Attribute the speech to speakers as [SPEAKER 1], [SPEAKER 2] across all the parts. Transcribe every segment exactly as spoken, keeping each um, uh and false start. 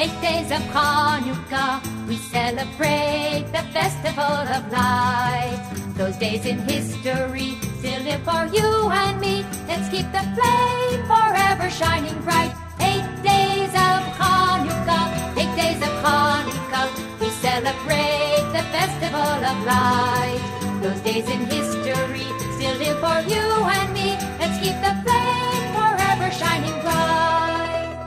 [SPEAKER 1] Eight days of Hanukkah, we celebrate the festival of light. Those days in history still live for you and me. Let's keep the flame forever shining bright. Eight days of Hanukkah, eight days of Hanukkah, we celebrate the festival of light. Those days in history still live for you and me. Let's keep the flame forever shining bright.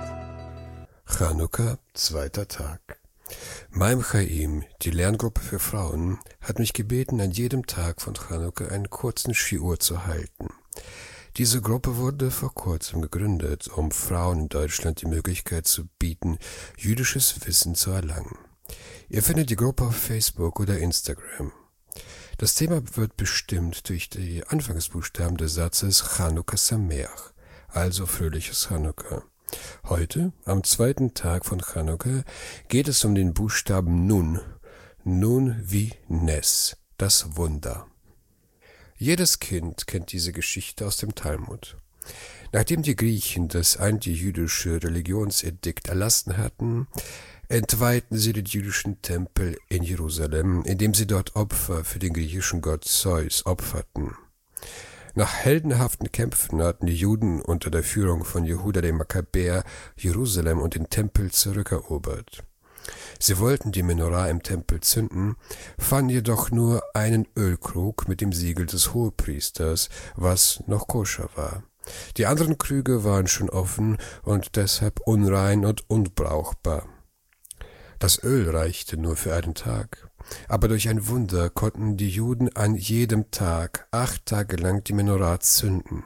[SPEAKER 2] Chanukka, zweiter Tag. Maim Chaim, die Lerngruppe für Frauen, hat mich gebeten, an jedem Tag von Chanukka einen kurzen Shiur zu halten. Diese Gruppe wurde vor kurzem gegründet, um Frauen in Deutschland die Möglichkeit zu bieten, jüdisches Wissen zu erlangen. Ihr findet die Gruppe auf Facebook oder Instagram. Das Thema wird bestimmt durch die Anfangsbuchstaben des Satzes Chanukka Sameach, also fröhliches Chanukka. Heute, am zweiten Tag von Chanukka, geht es um den Buchstaben Nun, Nun wie Nes, das Wunder. Jedes Kind kennt diese Geschichte aus dem Talmud. Nachdem die Griechen das antijüdische Religionsedikt erlassen hatten, entweihten sie den jüdischen Tempel in Jerusalem, indem sie dort Opfer für den griechischen Gott Zeus opferten. Nach heldenhaften Kämpfen hatten die Juden unter der Führung von Jehuda dem Makkabäer Jerusalem und den Tempel zurückerobert. Sie wollten die Menorah im Tempel zünden, fanden jedoch nur einen Ölkrug mit dem Siegel des Hohepriesters, was noch koscher war. Die anderen Krüge waren schon offen und deshalb unrein und unbrauchbar. Das Öl reichte nur für einen Tag, aber durch ein Wunder konnten die Juden an jedem Tag acht Tage lang die Menorah zünden.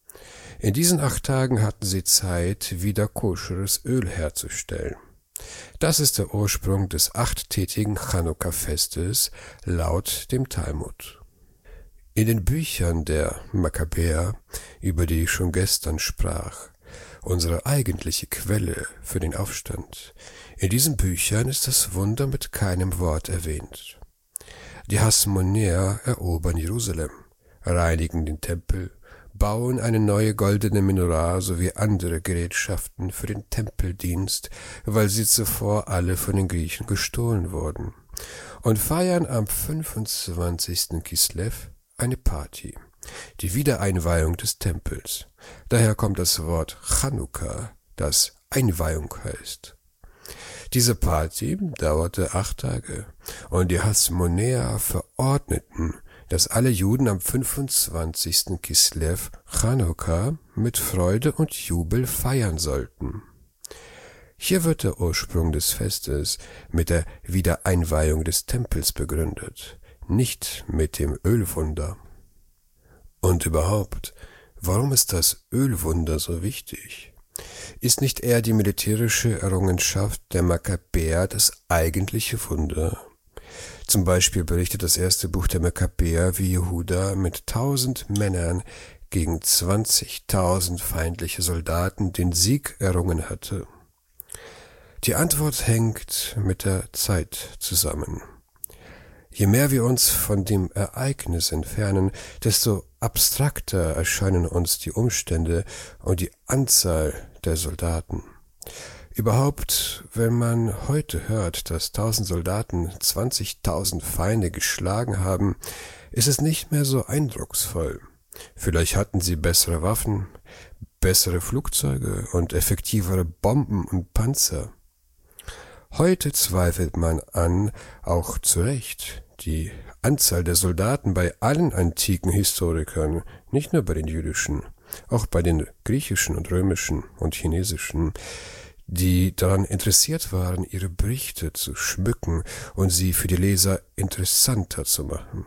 [SPEAKER 2] In diesen acht Tagen hatten sie Zeit, wieder koscheres Öl herzustellen. Das ist der Ursprung des achttägigen Chanukka-Festes laut dem Talmud. In den Büchern der Makkabäer, über die ich schon gestern sprach, unsere eigentliche Quelle für den Aufstand, in diesen Büchern ist das Wunder mit keinem Wort erwähnt. Die Hasmonäer erobern Jerusalem, reinigen den Tempel, bauen eine neue goldene Menorah sowie andere Gerätschaften für den Tempeldienst, weil sie zuvor alle von den Griechen gestohlen wurden, und feiern am fünfundzwanzigsten Kislev eine Party, die Wiedereinweihung des Tempels. Daher kommt das Wort Chanukka, das Einweihung heißt. Diese Party dauerte acht Tage, und die Hasmonäer verordneten, dass alle Juden am fünfundzwanzigsten Kislev Chanukka mit Freude und Jubel feiern sollten. Hier wird der Ursprung des Festes mit der Wiedereinweihung des Tempels begründet, nicht mit dem Ölwunder. Und überhaupt, warum ist das Ölwunder so wichtig? Ist nicht eher die militärische Errungenschaft der Makkabäer das eigentliche Wunder? Zum Beispiel berichtet das erste Buch der Makkabäer, wie Jehuda mit tausend Männern gegen zwanzigtausend feindliche Soldaten den Sieg errungen hatte. Die Antwort hängt mit der Zeit zusammen. Je mehr wir uns von dem Ereignis entfernen, desto abstrakter erscheinen uns die Umstände und die Anzahl der Soldaten. Überhaupt, wenn man heute hört, dass tausend Soldaten zwanzigtausend Feinde geschlagen haben, ist es nicht mehr so eindrucksvoll. Vielleicht hatten sie bessere Waffen, bessere Flugzeuge und effektivere Bomben und Panzer. Heute zweifelt man an, auch zu Recht, die Anzahl der Soldaten bei allen antiken Historikern, nicht nur bei den jüdischen, auch bei den griechischen und römischen und chinesischen, die daran interessiert waren, ihre Berichte zu schmücken und sie für die Leser interessanter zu machen.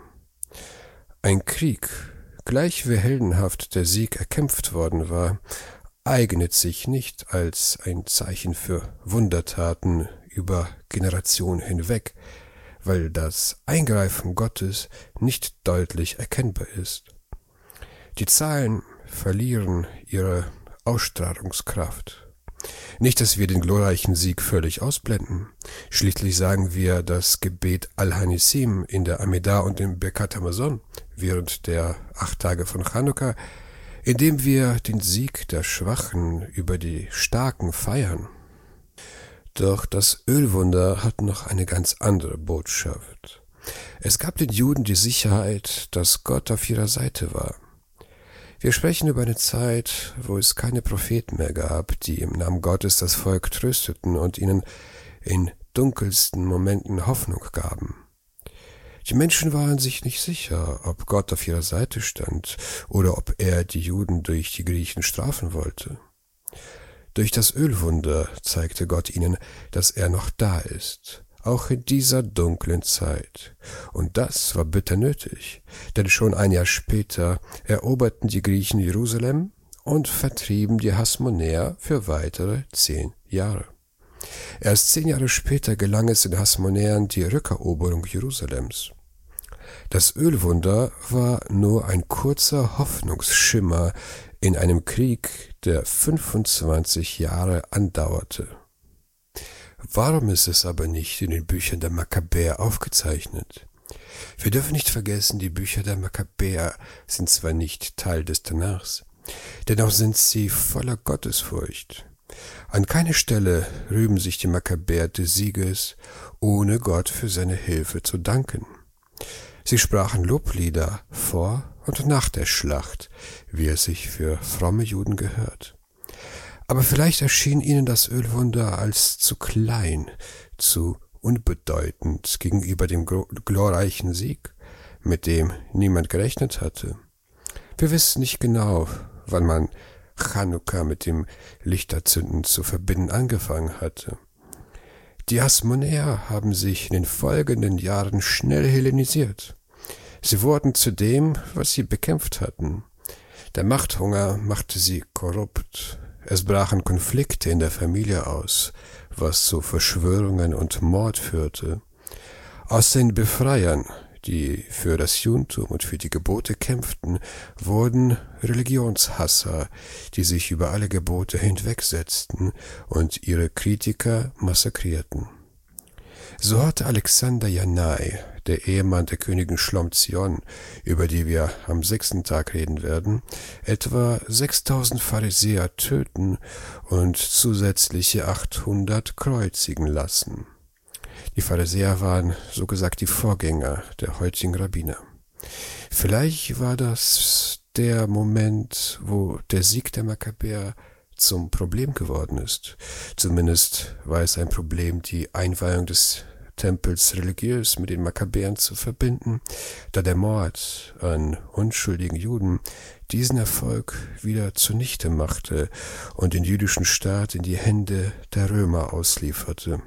[SPEAKER 2] Ein Krieg, gleich wie heldenhaft der Sieg erkämpft worden war, eignet sich nicht als ein Zeichen für Wundertaten über Generationen hinweg, weil das Eingreifen Gottes nicht deutlich erkennbar ist. Die Zahlen verlieren ihre Ausstrahlungskraft. Nicht, dass wir den glorreichen Sieg völlig ausblenden. Schließlich sagen wir das Gebet Al-Hanissim in der Amidah und im Birkat Hamazon während der acht Tage von Chanukka, indem wir den Sieg der Schwachen über die Starken feiern. Doch das Ölwunder hat noch eine ganz andere Botschaft. Es gab den Juden die Sicherheit, dass Gott auf ihrer Seite war. Wir sprechen über eine Zeit, wo es keine Propheten mehr gab, die im Namen Gottes das Volk trösteten und ihnen in dunkelsten Momenten Hoffnung gaben. Die Menschen waren sich nicht sicher, ob Gott auf ihrer Seite stand oder ob er die Juden durch die Griechen strafen wollte. Durch das Ölwunder zeigte Gott ihnen, dass er noch da ist, auch in dieser dunklen Zeit. Und das war bitter nötig, denn schon ein Jahr später eroberten die Griechen Jerusalem und vertrieben die Hasmonäer für weitere zehn Jahre. Erst zehn Jahre später gelang es den Hasmonäern die Rückeroberung Jerusalems. Das Ölwunder war nur ein kurzer Hoffnungsschimmer in einem Krieg, der fünfundzwanzig Jahre andauerte. Warum ist es aber nicht in den Büchern der Makkabäer aufgezeichnet? Wir dürfen nicht vergessen, die Bücher der Makkabäer sind zwar nicht Teil des Tanachs, dennoch sind sie voller Gottesfurcht. An keiner Stelle rühmen sich die Makkabäer des Sieges, ohne Gott für seine Hilfe zu danken. Sie sprachen Loblieder vor und nach der Schlacht, wie es sich für fromme Juden gehört. Aber vielleicht erschien ihnen das Ölwunder als zu klein, zu unbedeutend gegenüber dem glorreichen Sieg, mit dem niemand gerechnet hatte. Wir wissen nicht genau, wann man Chanukka mit dem Lichterzünden zu verbinden angefangen hatte. Die Hasmonäer haben sich in den folgenden Jahren schnell hellenisiert. Sie wurden zu dem, was sie bekämpft hatten. Der Machthunger machte sie korrupt. Es brachen Konflikte in der Familie aus, was zu Verschwörungen und Mord führte. Aus den Befreiern, die für das Judentum und für die Gebote kämpften, wurden Religionshasser, die sich über alle Gebote hinwegsetzten und ihre Kritiker massakrierten. So hatte Alexander Janai, der Ehemann der Königin Schlomzion, über die wir am sechsten Tag reden werden, etwa sechstausend Pharisäer töten und zusätzliche achthundert kreuzigen lassen. Die Pharisäer waren, so gesagt, die Vorgänger der heutigen Rabbiner. Vielleicht war das der Moment, wo der Sieg der Makkabäer zum Problem geworden ist. Zumindest war es ein Problem, die Einweihung des Tempels religiös mit den Makkabäern zu verbinden, da der Mord an unschuldigen Juden diesen Erfolg wieder zunichte machte und den jüdischen Staat in die Hände der Römer auslieferte.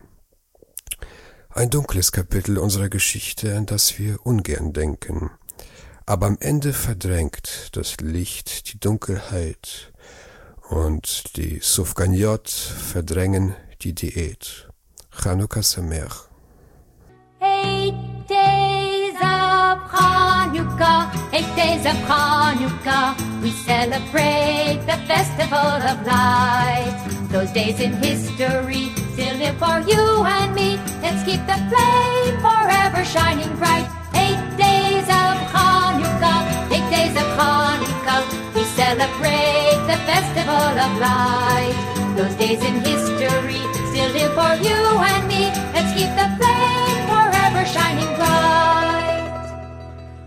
[SPEAKER 2] Ein dunkles Kapitel unserer Geschichte, an das wir ungern denken. Aber am Ende verdrängt das Licht die Dunkelheit und die Sufganiot verdrängen die Diät. Chanukka Sameach.
[SPEAKER 1] Eight days of Hanukkah, eight days of Hanukkah, we celebrate the festival of light. Those days in history still live for you and me. Let's keep the flame forever shining bright. Eight days of Hanukkah, eight days of Hanukkah, we celebrate the festival of light. Those days in history still live for you and me. Let's keep the flame